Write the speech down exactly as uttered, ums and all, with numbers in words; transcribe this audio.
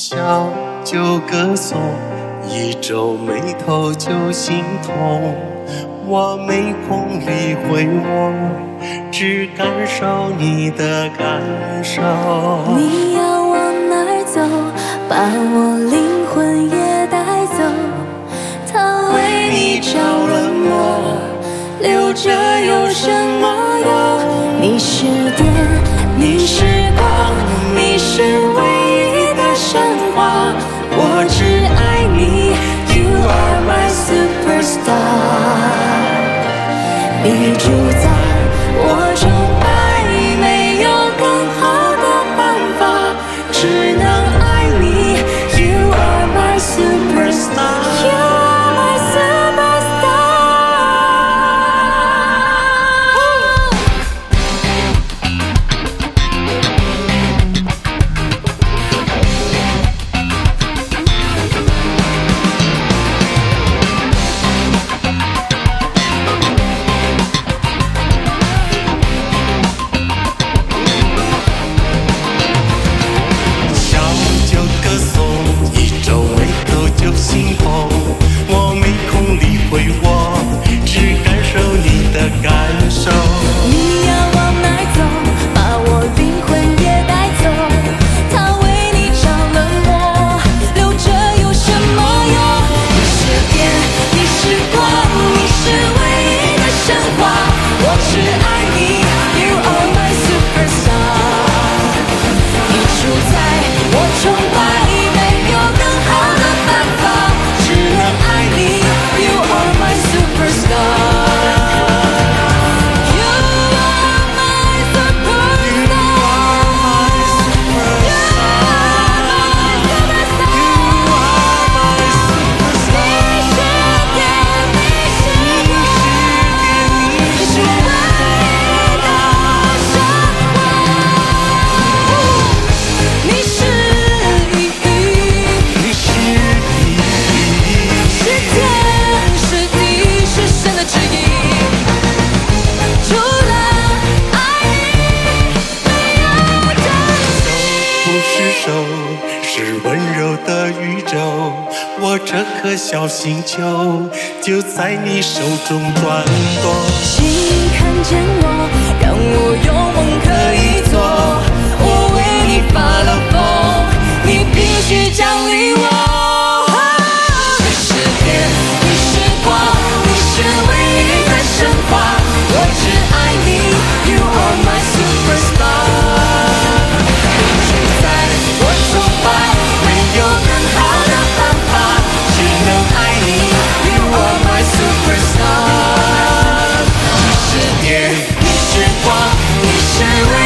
笑就歌颂，一皱眉头就心痛。我没空理会我，只感受你的感受。 你要往哪儿走，把我灵魂也带走。他为你着了魔，留着有什么用？你是电，你是光，你是唯一的神话。我只爱你 ，You are my superstar。你主宰，我崇拜，没有更好的办法，只能爱你 ，You are my superstar。You are my superstar。 心痛，我没空理会我，只感受你的感受。 你要往哪儿走，把我灵魂也带走。他为你着了魔，留着有什么用？你是电，你是光，你是唯一的神话。我只爱你 ，You are my superstar。你主宰，我崇拜，没有更好的办法。只能爱你 ，You are my superstar。 是温柔的宇宙，我这颗小星球就在你手中转动。 请看见我，让我有梦可以做。我为你发了疯，你必须奖励我。你是电，你是光，你是唯一的神话。我只爱你 ，You are my superstar。你主宰，我崇拜，没有更好的办法，只能爱你 ，You are my superstar。你是电，你是光，你是唯